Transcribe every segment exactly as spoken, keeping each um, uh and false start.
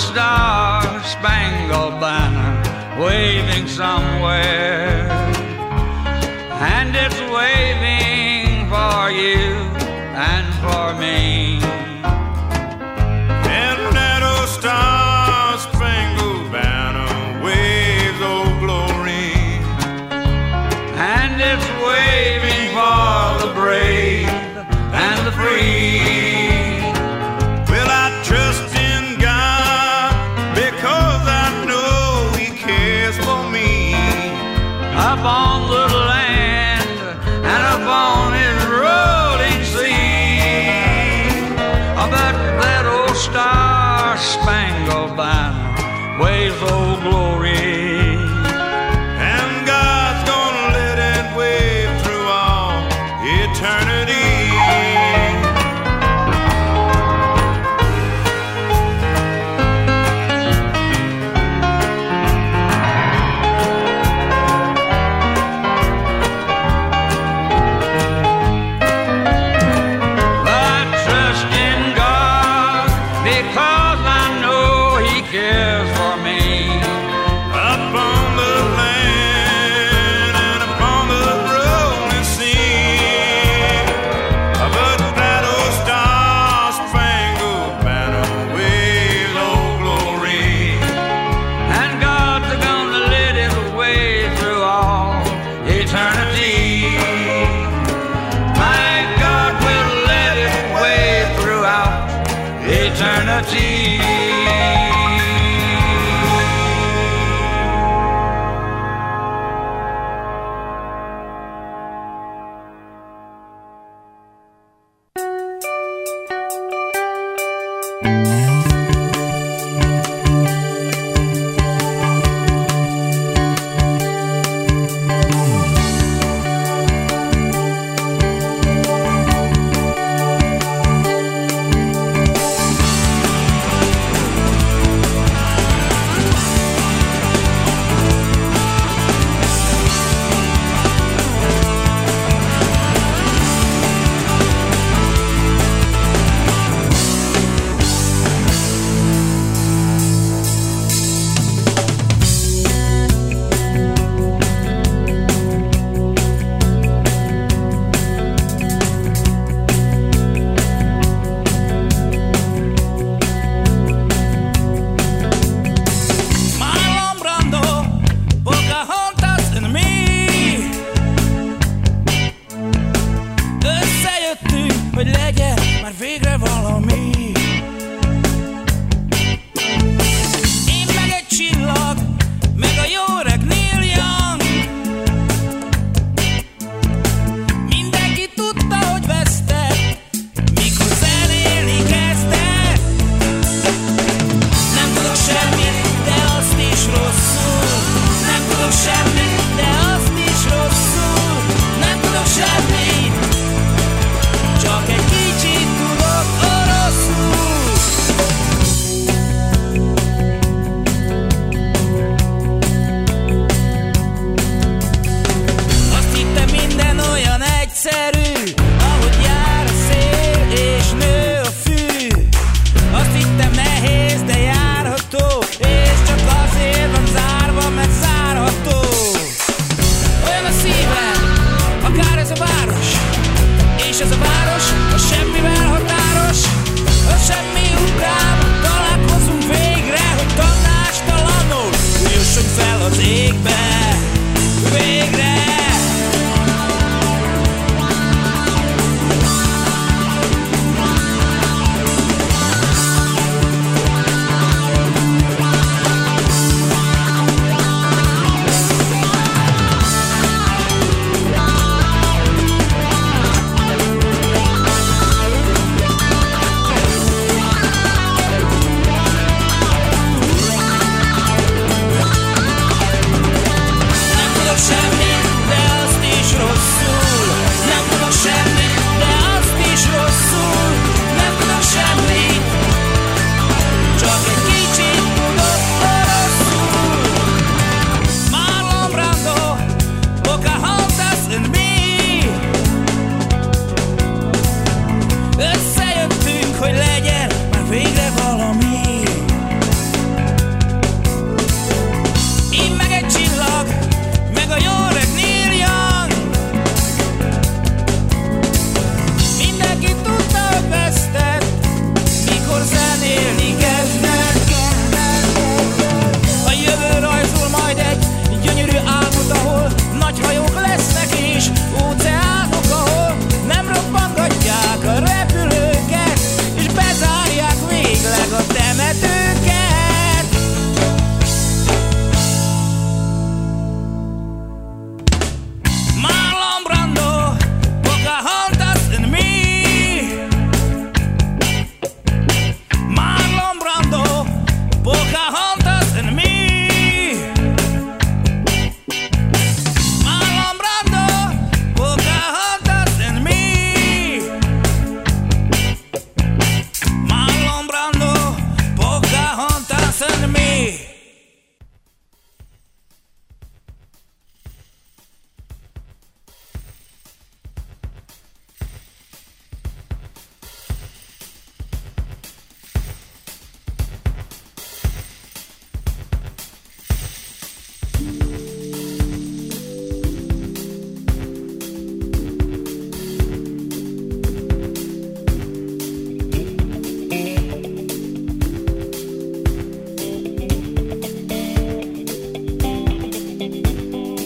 star-spangled banner waving somewhere, and it's waving for you and for me. And that old star-spangled banner waves old glory, and it's waving for the brave and the free. Well, I trust in God because I know He cares for me. Up on the land and up on His rolling sea, but that old star-spangled banner waves old glory. And God's gonna let it wave through all eternity.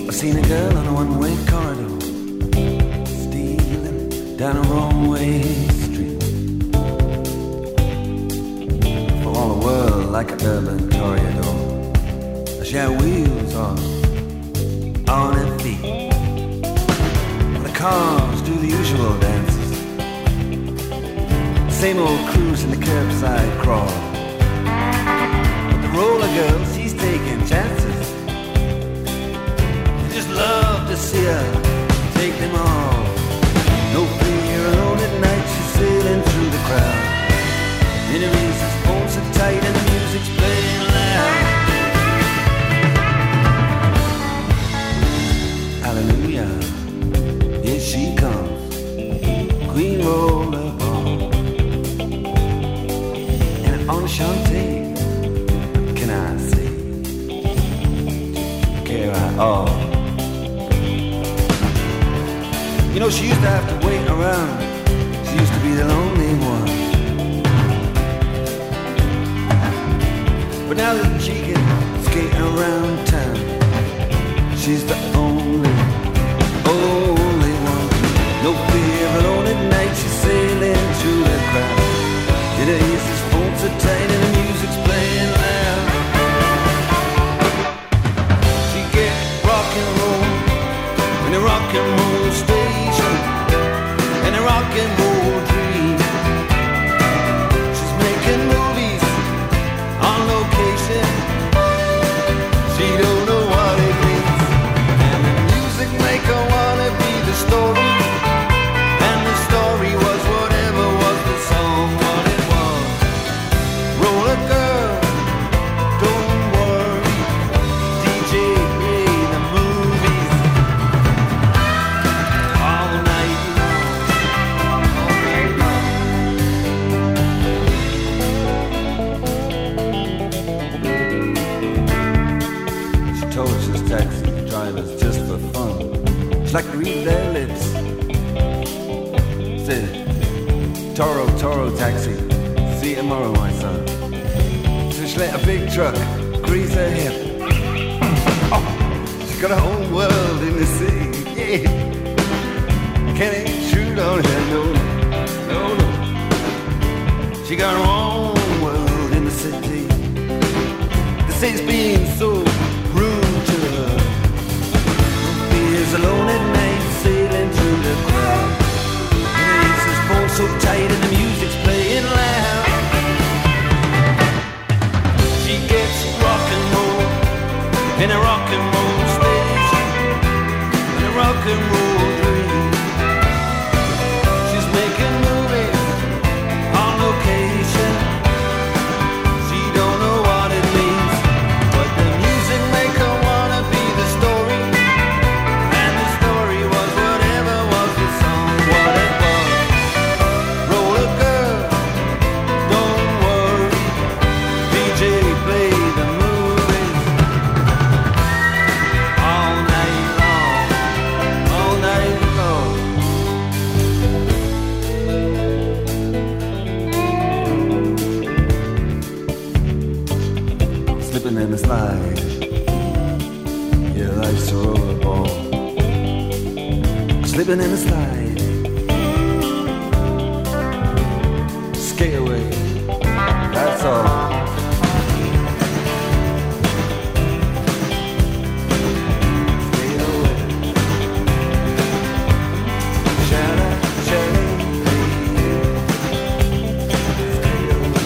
I've seen a girl on a one-way corridor, stealing down a wrong-way street. For all the world like an urban toreador, she had wheels on, on her feet. The cars do the usual dances, same old cruise in the curbside crawl. But the roller girl, she's taking chances. I just love to see her take them all. No fear, alone at night, she's sailing through the crowd. Enemies, his phones are tight and the music's playing loud. Hallelujah, here she comes, Queen Rollerball. And Enchantée, can I say, care at all. You know, she used to have to wait around, she used to be the lonely one. But now that she can skate around town, she's the only, only one. No fear, alone at night, she's sailing through the crowd. In her ears, his phones are tight and the music's playing loud. She gets rock and roll in a rock and roll station, and a rock and roll dream. She's making movies on location. She don't know what it means. And the music maker wanna be the story, and the story was whatever was the song, what it was. Roller girl, don't worry, D J play the movies all night long, all night long. She tortures taxi drivers just for fun. She like to read their lips. Said, Toro, Toro taxi, see you tomorrow, my son. So she let a big truck grease her hip. Oh, she got her own world in the city, yeah. Can't intrude on her, no, no, no. She got her own world in the city. The city's being so rude to her. He is alone at night, sailing through the crowd. His phone so tight and the music's playing loud. She gets rock and roll in a rock and roll station, in a rock and roll dream. She's making movies on location. She don't know what it means, but the music maker wanna be the story, and the story was whatever was the song, what it was. Roller girl, don't worry, D J play the movies all night long, all night long. Slipping in the slide, yeah, life's a rollerball. Slipping in the slide, skate away, that's all. Skate away. Shala, shala, skate away.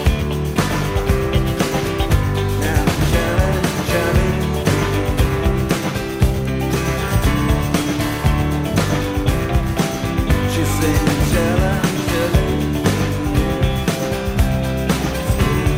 Now, shala, shala. She's singing shala, shala.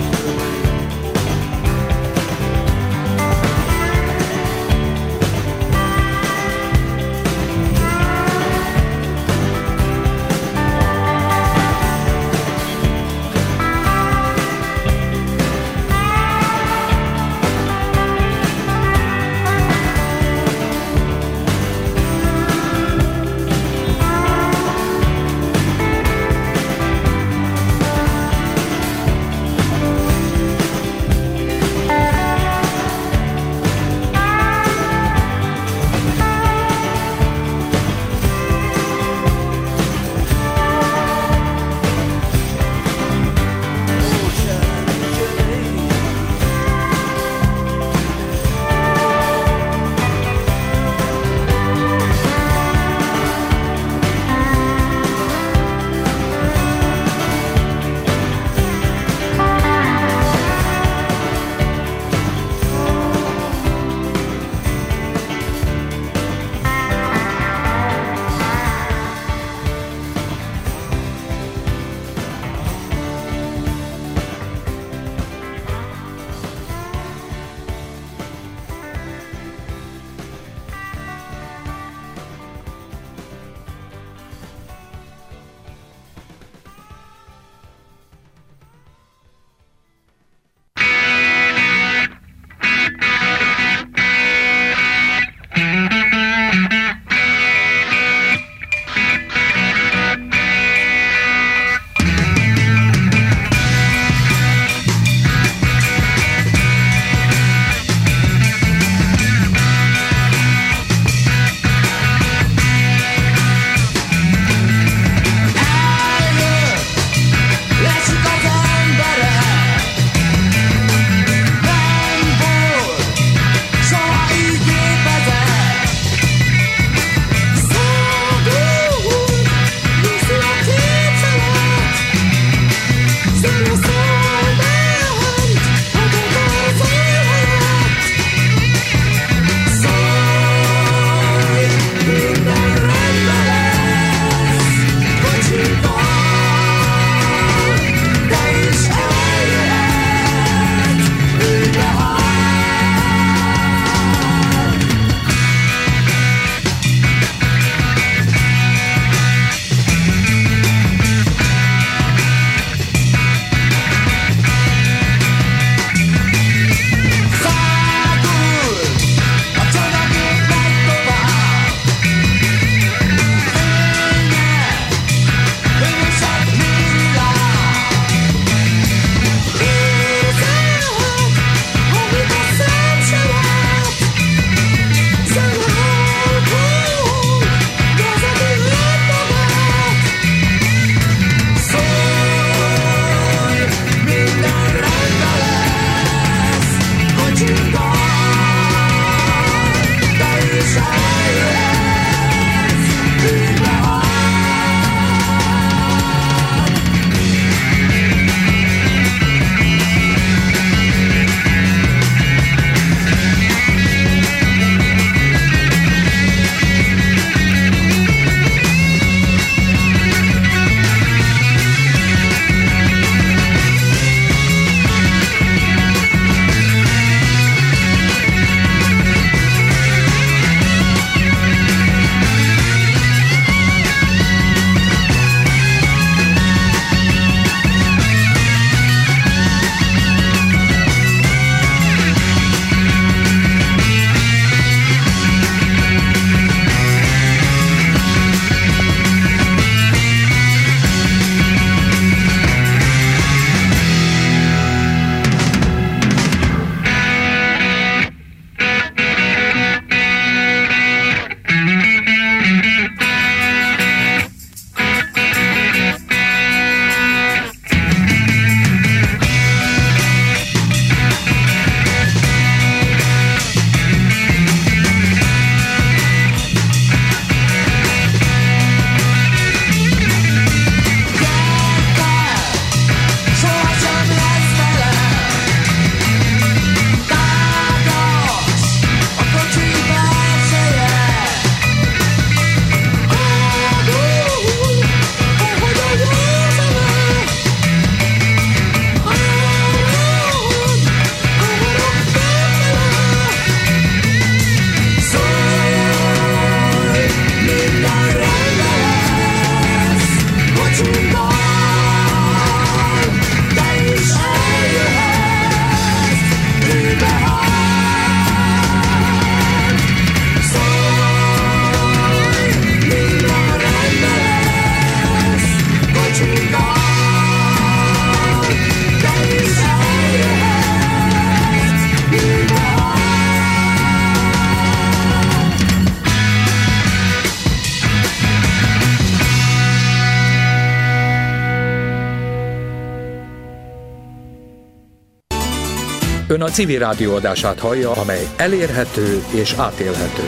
Ön a Civil Rádió adását hallja, amely elérhető és átélhető.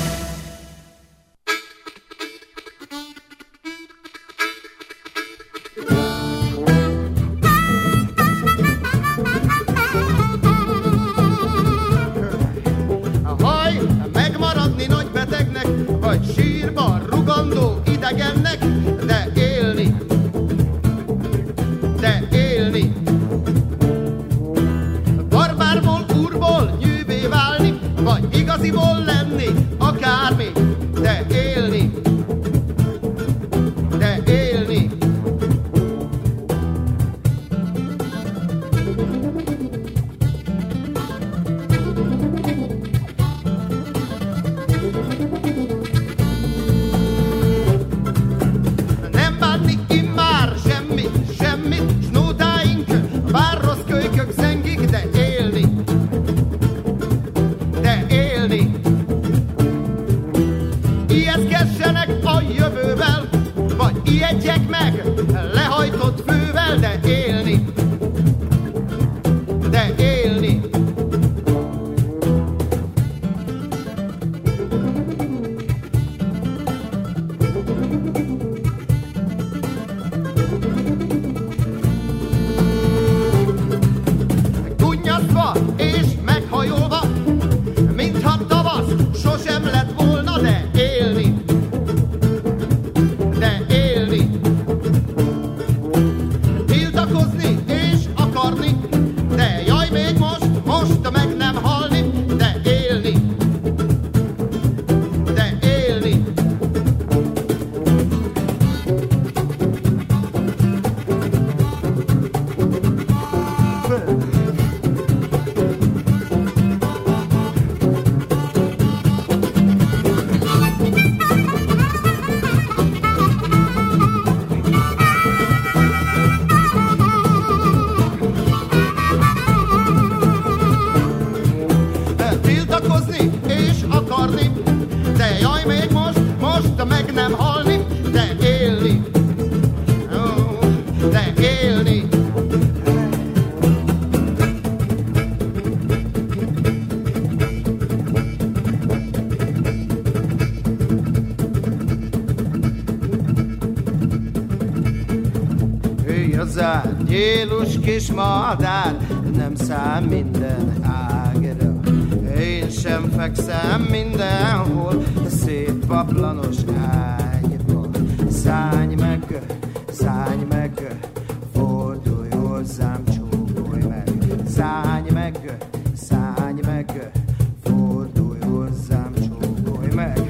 Haj, megmaradni nagy betegnek, vagy sírban rugandó idegennek, de élni, de élni. Barbárból, úrból nyűvé válni, vagy igaziból lenni, akármi, de élni, de élni. Nem bánni immár semmit, semmit, s nótáink, bár rossz kölykök zengik, de élni, de élni. Ijeszgessenek a jövővel, vagy ijedjek meg lehajtott fővel, de élni, de élni. Gunnyaszva és meghajolva, mintha tavasz sosem lett volna, de élni, de élni. Tiltakozni és akarni, de jaj, még most, most meg nem halni, de élni, de élni. Tiltakozni és akarni, de jaj, még most, most meg nem halni, de élni, ó, de élni. Ő az ágyélus kis madár, nem szám minden ágra. Én sem fekszem mindenhol, szép paplanos ágyban. Szállj meg, szállj meg, fordulj hozzám, csókolj meg. Szállj meg, szállj meg, fordulj hozzám, csókolj meg.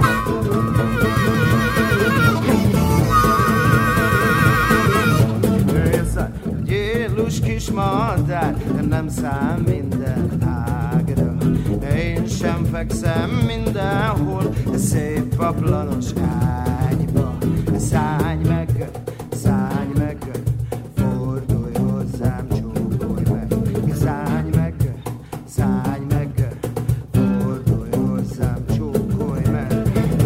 Gyélus kis madár, nem szám minden ágra. Én sem fekszem mindenhol, szép paplanos ágyba. Szállj meg, szállj meg, fordulj hozzám, csókolj meg. Szállj meg, szállj meg, fordulj hozzám, csókolj meg.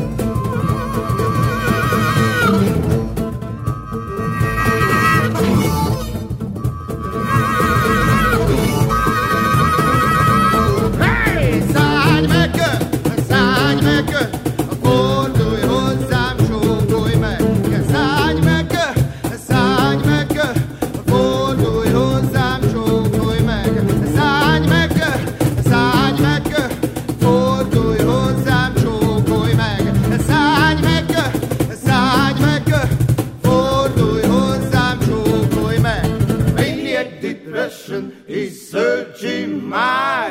Szállj meg, szállj meg, fordulj hozzám, csókolj meg. Szállj meg, szállj meg, fordulj hozzám, csókolj meg. Szállj meg, szállj meg, fordulj hozzám, csókolj meg. Szállj meg, szállj meg, fordulj hozzám, csókolj meg. Maniac depression is searching my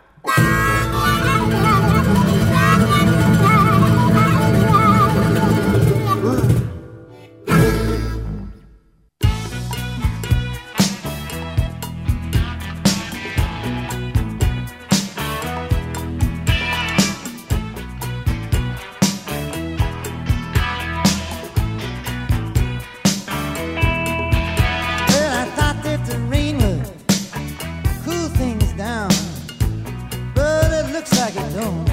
Well, I thought that the rain would cool things down, but it looks like it don't.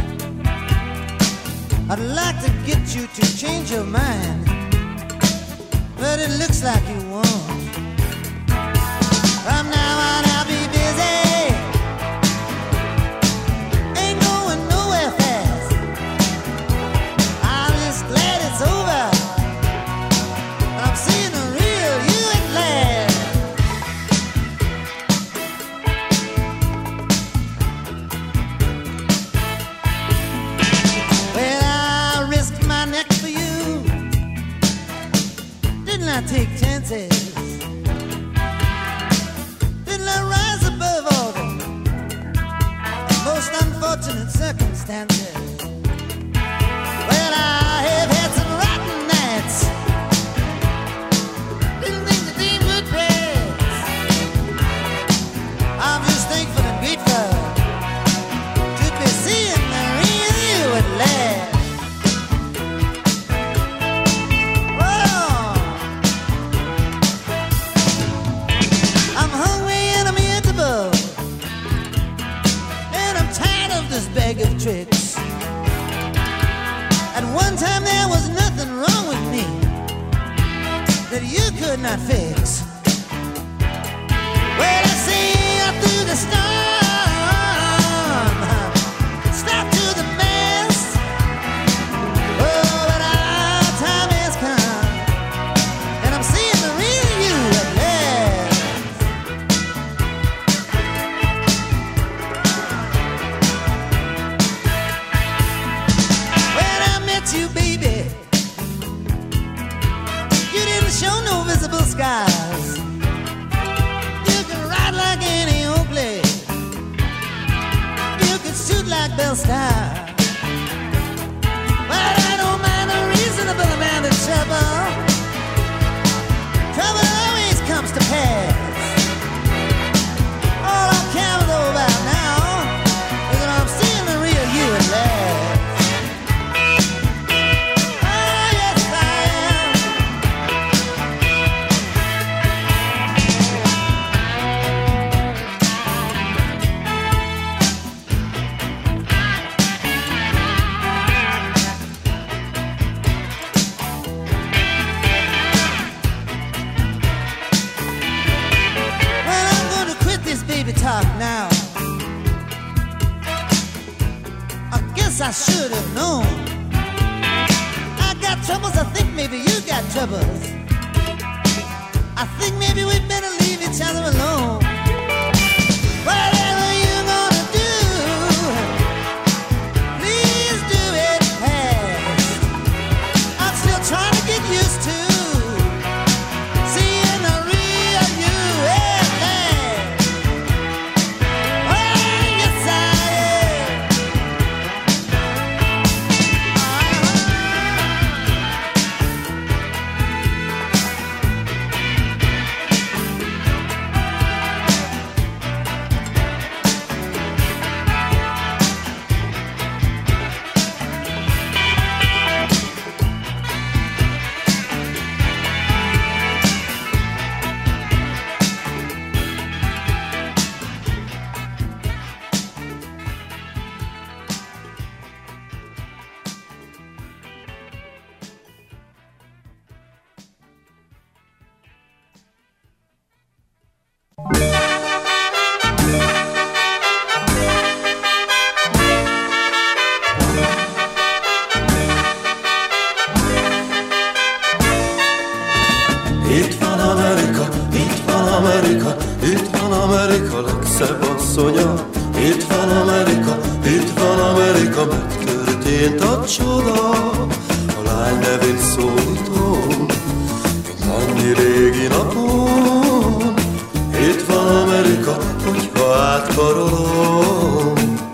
I'd like to get you to change your mind, but it looks like you won't. From now on I'll be busy take chances? Didn't I rise above all the most unfortunate circumstances? Well, I have had some rotten nights. Didn't think the day would pass. I'm just thankful and grateful to be seeing the real you at last. Bag of tricks. At one time there was nothing wrong with me that you could not fix. Well, I see you through the storm, stop to the mast. Oh, but our time has come, and I'm seeing the real you at last. You, baby, you didn't show no visible scars. You can ride like any old blade. You can shoot like Bell Star. But I don't mind a reasonable amount of trouble. Trouble always comes to pass. All I care about now is that I'm seeing the real you at last. Talk now. I guess I should have known. I got troubles, I think maybe you got troubles. I think maybe we better leave each other alone. Whatever you're gonna do, please do it fast. I'm still trying to get used to seeing the real you at last. Itt van Amerika, itt van Amerika, itt van Amerika legszebb asszonya. Itt van Amerika, itt van Amerika, megtörtént a csoda. A lány nevét szólítom, mint annyi régi napon. Itt van Amerika, hogyha átkarolom.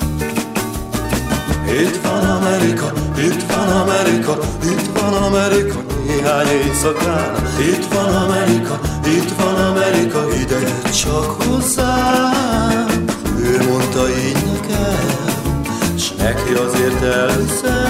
Itt van Amerika, itt van Amerika, itt van Amerika, néhány éjszakán. Itt van Amerika, itt van Amerika, ide csak hozzám. Ő mondta így nekem, s neki azért elhiszem.